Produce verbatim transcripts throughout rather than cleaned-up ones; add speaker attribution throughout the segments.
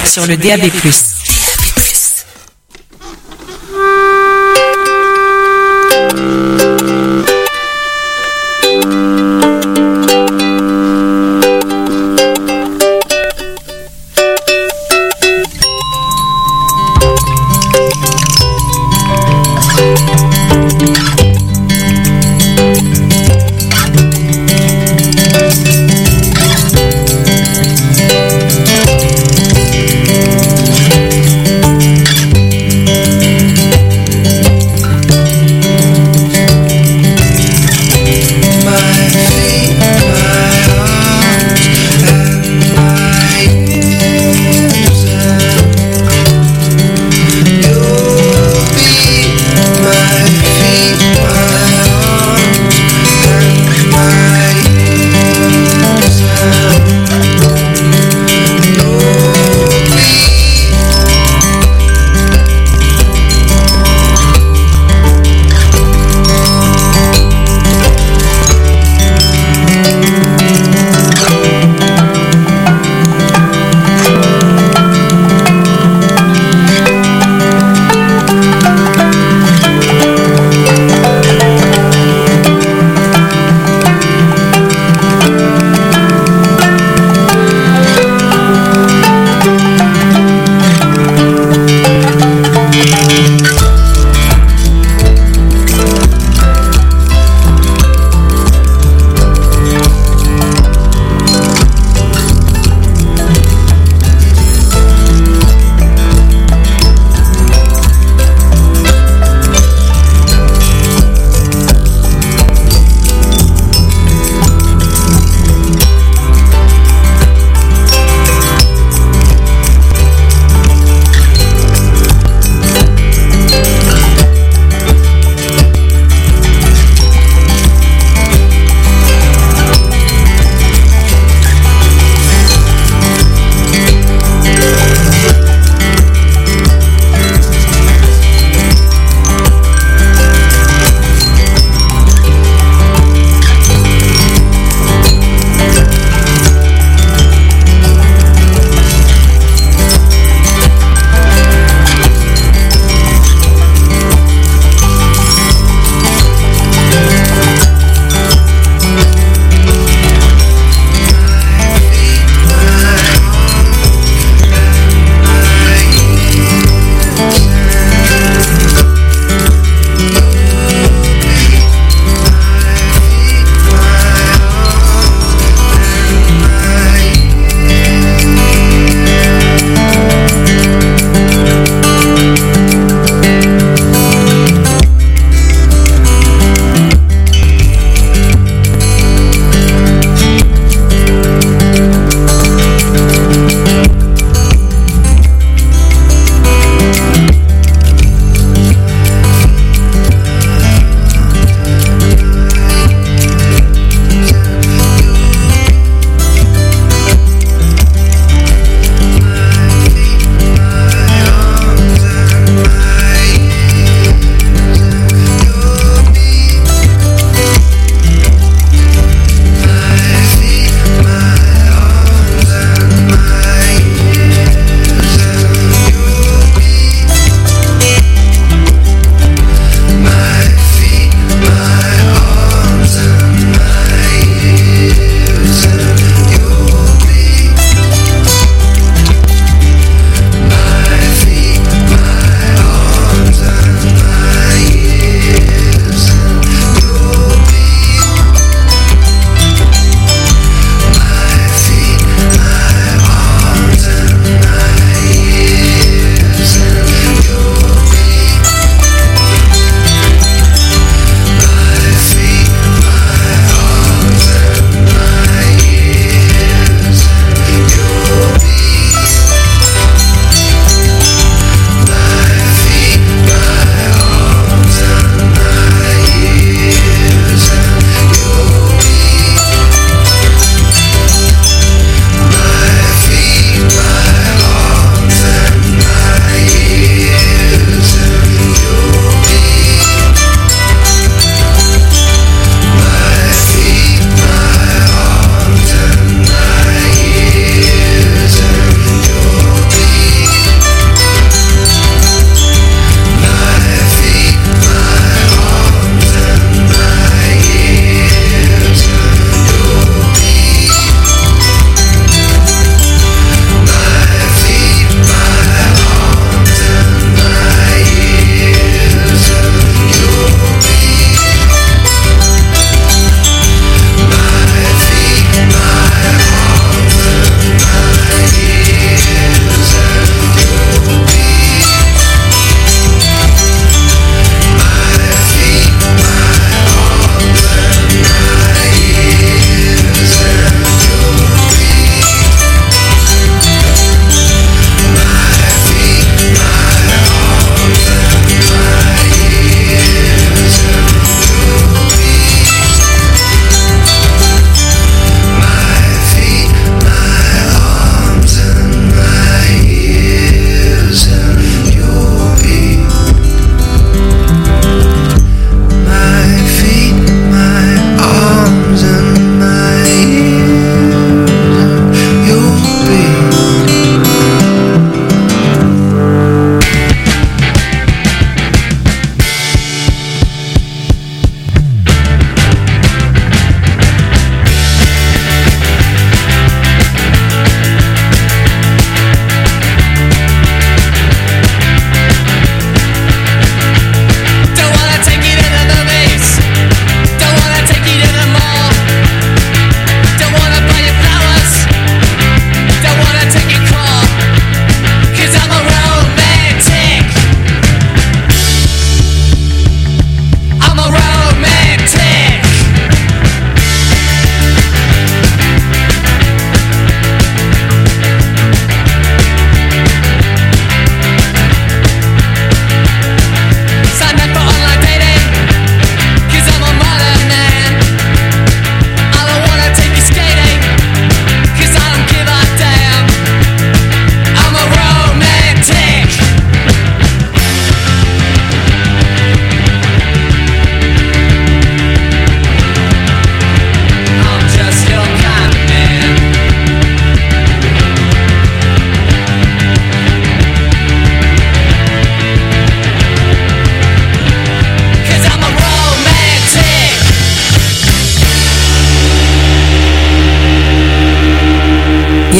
Speaker 1: sur le D A B plus.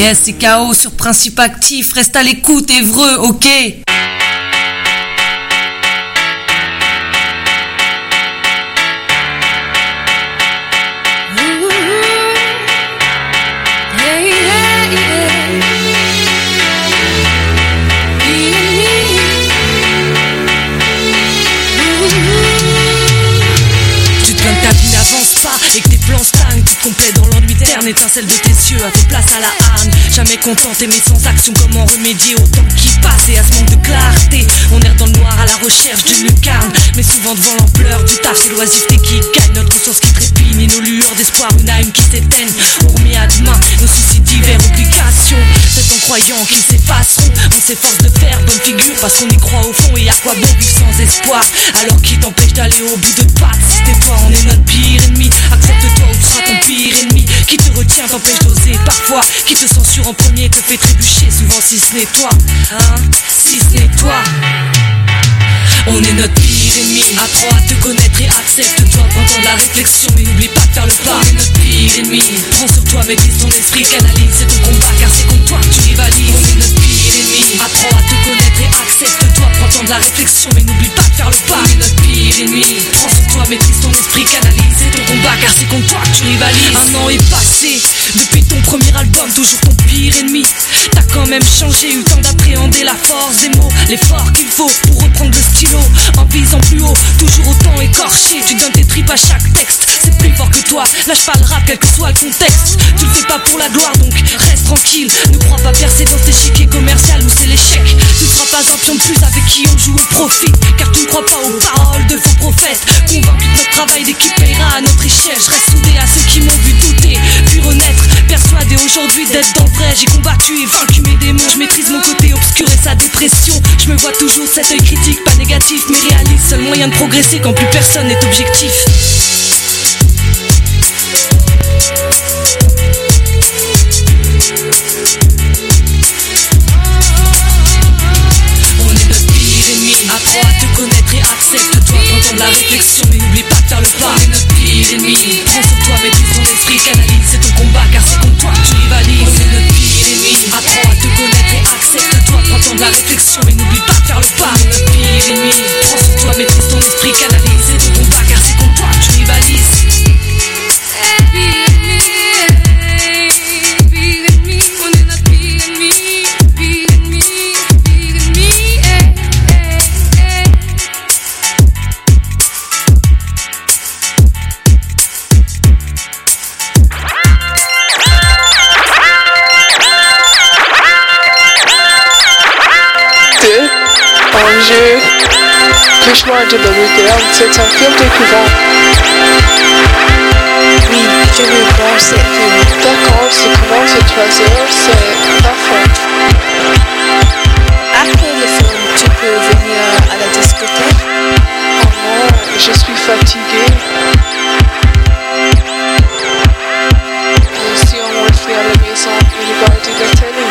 Speaker 1: Yes, c'est K O sur Principe Actif. Reste à l'écoute, Évreux, ok?
Speaker 2: Et que tes plans stagnent, tout complet dans l'ennui terne. Étincelle de tes yeux a fait place à la âne. Jamais contente, mais sans action, comment remédier au temps qui passe et à ce manque de clarté. On erre dans le noir à la recherche d'une lucarne, mais souvent devant l'ampleur du taf et l'oisiveté qui gagne. Notre conscience qui trépigne et nos lueurs d'espoir, une âme qui s'éteigne. On remet à demain nos soucis divers, obligations. C'est en croyant qu'ils s'effaceront. On s'efforce de faire bonne figure parce qu'on y croit au fond. Et à quoi bon vivre sans espoir? Alors qui t'empêche d'aller au bout de pattes? Si c'était toi, on est notre pire ennemi. Accepte-toi ou tu seras ton pire ennemi. Qui te retient, t'empêche d'oser parfois. Qui te censure en premier, te fait trébucher. Souvent si ce n'est toi, hein, si ce n'est toi. On est notre pire ennemi. Apprends à te connaître et accepte-toi. Prends temps de la réflexion mais n'oublie pas de faire le pas. On est notre pire ennemi. Prends sur toi, maîtrise ton esprit, canalise, c'est ton combat car c'est contre toi que tu rivalises. On est notre pire ennemi. Apprends à te connaître et accepte-toi. Prends temps de la réflexion mais n'oublie pas de faire le pas. On est notre pire ennemi. Prends sur toi, maîtrise ton esprit, canalise, c'est ton combat car c'est contre toi que tu rivalises. Un an est passé depuis ton premier album, toujours ton pire ennemi. T'as quand même changé, eu le temps d'appréhender la force des mots, l'effort qu'il faut pour reprendre le stylo en visant plus haut, toujours autant écorché. Tu donnes tes tripes à chaque texte, c'est plus fort que toi. Lâche pas le rap quel que soit le contexte. Tu le fais pas pour la gloire donc reste tranquille. Ne crois pas percer dans cet échiquier commercial où c'est l'échec. Tu seras pas un pion de plus avec qui on joue au profit, car tu ne crois pas aux paroles de faux prophètes. Convaincu que notre travail d'équipe paiera à notre échelle. Je reste soudé à ceux qui m'ont vu douter, puis renaître, persuadé aujourd'hui d'être dans le vrai. J'ai combattu et vaincu mes démons. Je maîtrise mon côté obscur et sa dépression. Je me vois toujours cet œil critique, pas négatif mais réaliste. Seul moyen de progresser quand plus personne n'est objectif. On est notre pire ennemi. Apprends à te connaître et accepte-toi. Prends temps de la réflexion mais n'oublie pas de faire le pas. On est notre pire ennemi. Prends sur toi, maîtrise ton esprit, canalise, c'est ton combat car c'est contre toi que tu rivalises. On est notre pire ennemi. Apprends à te connaître et accepte-toi. Prends temps de la réflexion mais n'oublie pas de faire le pas. On est notre pire ennemi. Prends sur toi, maîtrise ton esprit, canalise, c'est ton combat car c'est contre toi que tu rivalises.
Speaker 3: Enjeu, Cauchemar de la moderne, c'est un film d'épouvante.
Speaker 4: Oui, je veux voir ce film.
Speaker 3: D'accord, ça commence à trois heures, c'est parfait.
Speaker 4: Après le film, tu peux venir à la discothèque.
Speaker 3: Oh non, je suis fatiguée. Et si on reste à la maison et regarder la télé?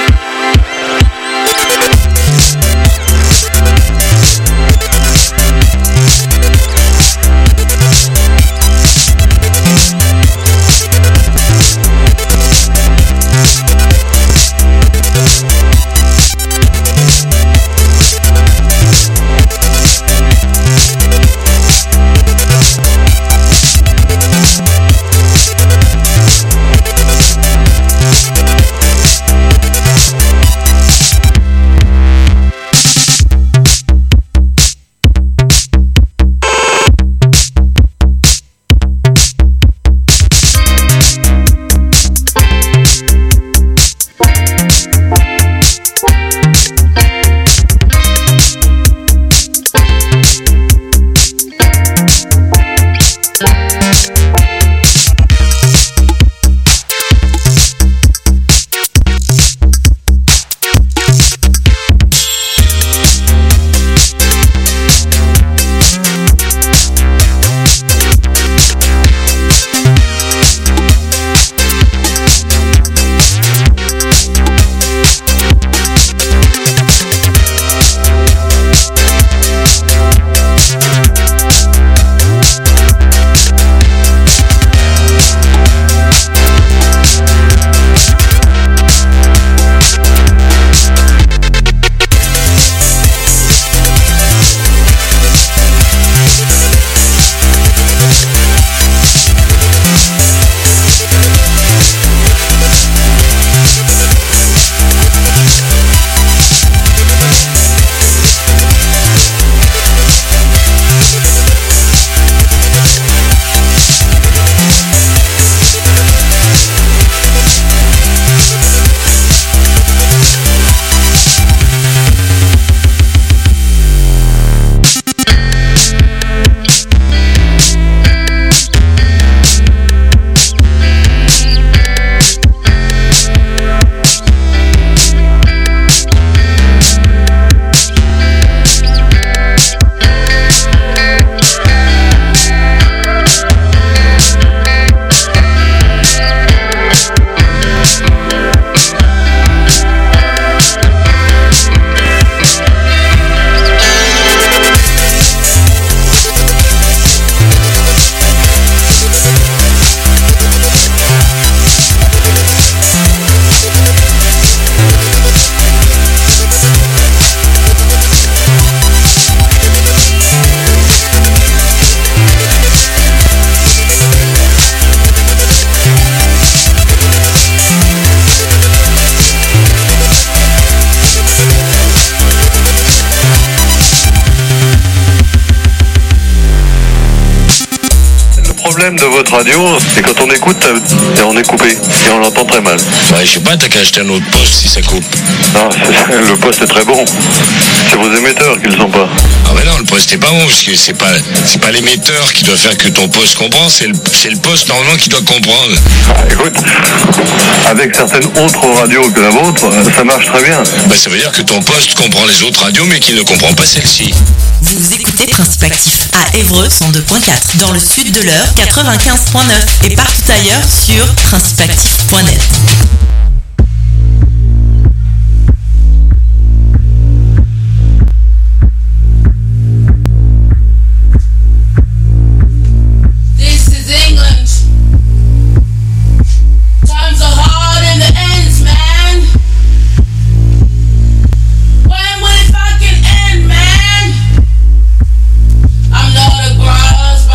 Speaker 5: problème de votre radio, c'est quand on écoute, et on est coupé, et on l'entend très mal.
Speaker 6: Ouais, je sais pas, t'as qu'à acheter un autre poste si ça coupe.
Speaker 5: Non, le poste est très bon. C'est vos émetteurs qui le sont pas.
Speaker 6: Ah mais non, le poste est pas bon, parce que c'est pas, c'est pas l'émetteur qui doit faire que ton poste comprend, c'est le, c'est le poste normalement qui doit comprendre.
Speaker 5: Ah, écoute, avec certaines autres radios que la vôtre, ça marche très bien.
Speaker 6: Bah ça veut dire que ton poste comprend les autres radios, mais qu'il ne comprend pas celle-ci.
Speaker 7: Vous écoutez Principe Actif à Évreux cent deux point quatre, dans le sud de l'Eure quatre-vingt-quinze point neuf et partout ailleurs sur principe actif point net.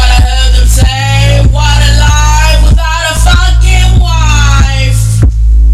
Speaker 8: What a life without a fucking wife.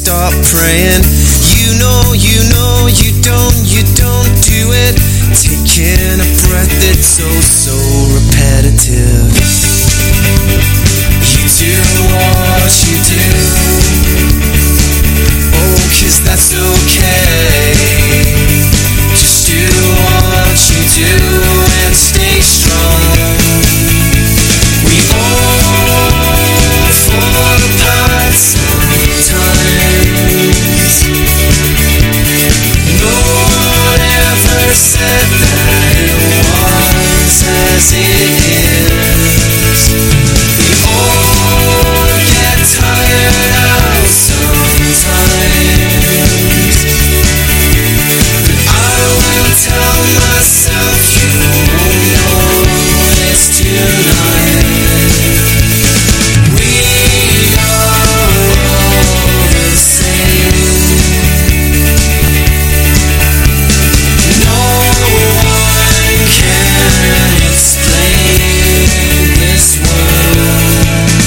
Speaker 8: stop praying. You know, you know, you don't, you don't do it. Taking a breath that's so, so repetitive. You do what you do. Oh, 'cause that's okay. Just do what you do and stay strong. We all fall apart sometimes. No one ever said that it was as it is. We all get tired out sometimes. But I will tell myself you won't notice tonight. We are all the same. No one can explain this world.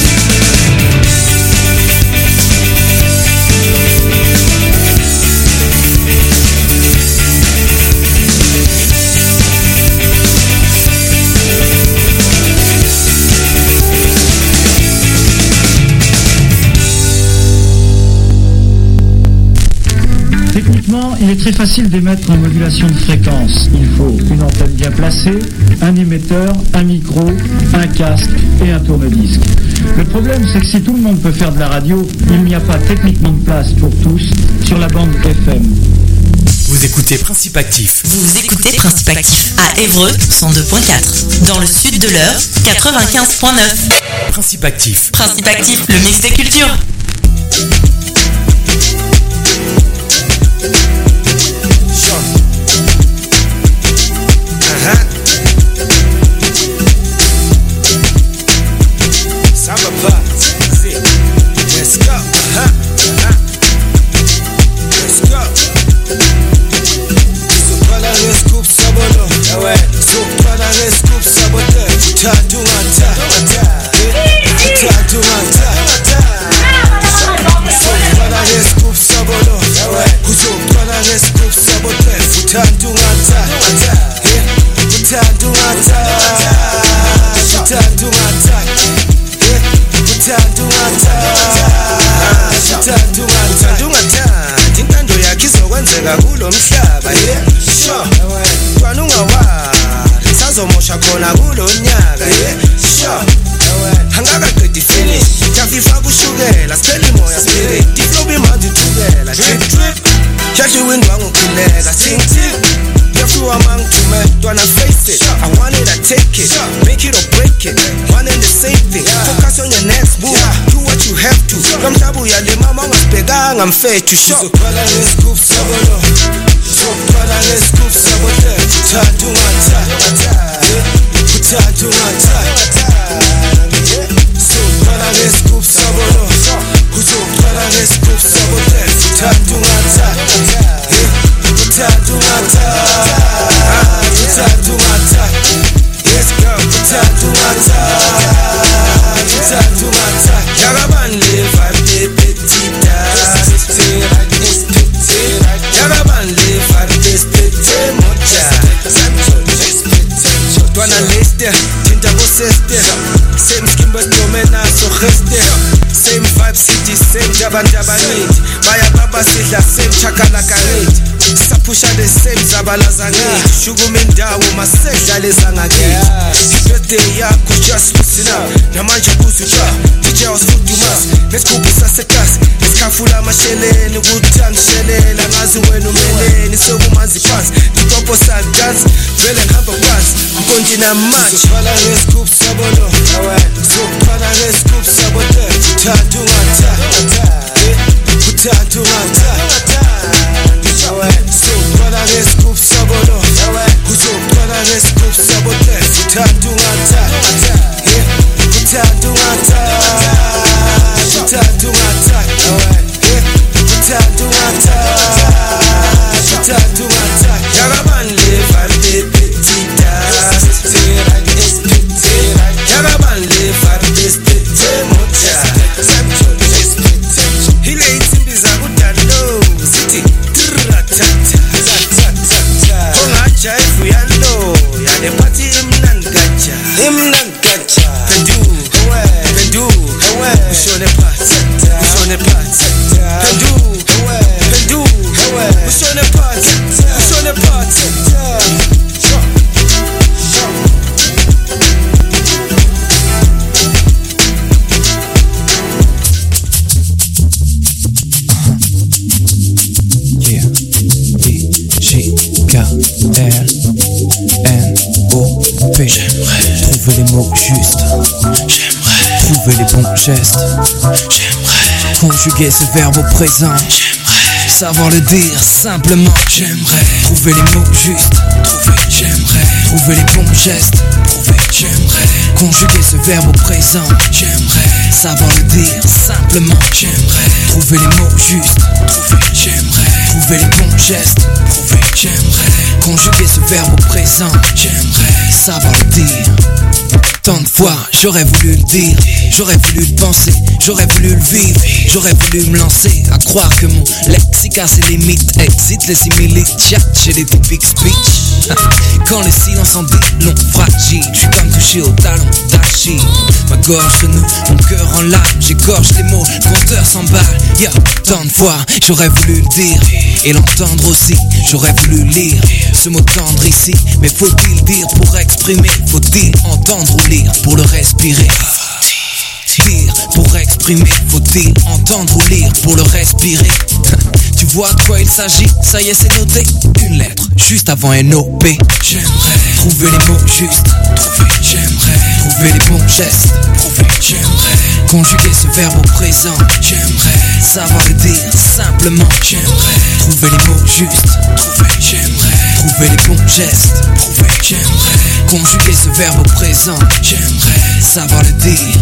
Speaker 9: Techniquement, il est très facile d'émettre en modulation de fréquence. Il faut une antenne bien placée, un émetteur, un micro, un casque et un tourne-disque. Le problème, c'est que si tout le monde peut faire de la radio, il n'y a pas techniquement de place pour tous sur la bande F M.
Speaker 10: Vous écoutez Principe Actif.
Speaker 7: Vous écoutez Principe Actif à Évreux cent deux point quatre. Dans le sud de l'Eure, quatre-vingt-quinze point neuf.
Speaker 10: Principe Actif.
Speaker 7: Principe Actif, le mix des cultures.
Speaker 8: Let's go. Uh-huh. Uh-huh. Let's go. Sopala rescoup sabolo. Sopala rescoup sabote. Tatu mata. Tatu mata. Sopala rescoup sabolo. Sopala rescoup sabote. Tatu mata. Tatu mata. Tatu mata. Intando yakhe izokwenzeka kulo mhlaba yeah sure kwana ungawari sazomosha khona kulo nyaka yeah sure angakaqedi finish yafifaka ushukela siphela imoya spirit iflow imanje thukela drip drip yadliwa indwangu ukhuleka ting ting yafliwa mangithume ntwana face it I want it I take it make it or break it one and the same thing focus on your next move do what you have to kamhlaba uyalimama ungasibhekanga mfethu sizoqala ngescoop sabolo sizoqala ngescoop sabote thathu ngata thathu ngata sizoqala ngescoop sabolo sizoqala ngescoop sabote thathu ngata thathu ngata thathu ngata let's go thathu ngata thathu ngata yakaban live at the petita yakaban live at this pete mocha twana liste tinta boseste same skin but domena so geste same vibe city same jabanjabanit baya baba sidla same chakalaka rate sapusha the same zabalaza ngithi shukuma indawo masedlala ezangakithi birthday yakho just listen up namanje kuzuja D J usifudumas lesikubisa sekasi esikhafula amasheleni ukuthi angishelela ngazi wena umeleni sokumanzi phansi ngitopo sa dance vele ngihamba phansi mkonjina manje sizoqala ngescoop sabolo sizoqala ngescoop sabote thathu ngata thathu ngata sizoqala ngescoop sabolo sizoqala ngescoop sabote thathu ngata thathu ngata thathu ngata thathu ngata thathu ngata yakaban live at the petita yakaban live at this pete mocha ile itsimbi zaku Yo, y'a des parties imnan gacha, imnan gacha. Pendu, ouais, pendu, ouais. Où sont les parties? Où sont les parties? Pendu, ouais, pendu, ouais. Où sont les parties? Où sont les parties?
Speaker 11: L N O P. Trouver les mots justes. J'aimerais trouver les bons gestes. J'aimerais conjuguer ce verbe au présent. J'aimerais savoir le dire simplement. J'aimerais trouver les mots justes. Trouver. J'aimerais trouver les bons gestes. Prouver. J'aimerais conjuguer ce verbe au présent. J'aimerais savoir le dire simplement. J'aimerais trouver les mots justes. Trouver. J'aimerais trouver les bons gestes. Prouver. J'aimerais conjuguer ce verbe au présent. J'aimerais savoir le dire. Tant de fois j'aurais voulu le dire, j'aurais voulu le penser, j'aurais voulu le vivre, j'aurais voulu me lancer à croire que mon lexique a ses limites, excite les similites, chat chez les typiques speech. Quand les silences en dit long fragile, je suis comme touché au talon d'Achille. Ma gorge se noue, mon cœur en larmes, j'égorge les mots, le compteur s'emballe. Yo, tant de fois j'aurais voulu le dire et l'entendre aussi, j'aurais voulu lire ce mot tendre ici. Mais faut-il dire pour exprimer, faut-il entendre ou lire pour le respirer? Dire pour exprimer, faut-il entendre ou lire pour le respirer? Tu vois de quoi il s'agit, ça y est c'est noté. Une lettre, juste avant N O P. J'aimerais trouver les mots justes. Trouver. J'aimerais trouver les bons gestes. Prouver. J'aimerais conjuguer ce verbe au présent. J'aimerais savoir le dire simplement. J'aimerais trouver les mots justes. Trouver. J'aimerais trouver les bons gestes. Prouver. J'aimerais conjuguer ce verbe au présent. J'aimerais savoir le dire.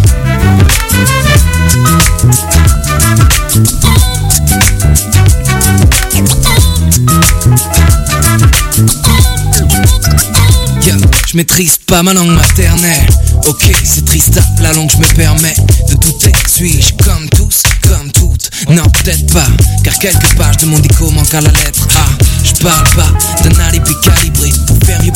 Speaker 11: Yeah, je maîtrise pas ma langue maternelle. Ok, c'est triste, la langue je me permets de douter. Suis-je comme tous, comme toutes? Non, peut-être pas, car quelques pages de mon dico manquent à la lettre A. Je parle pas d'un alibi calibré pour faire mieux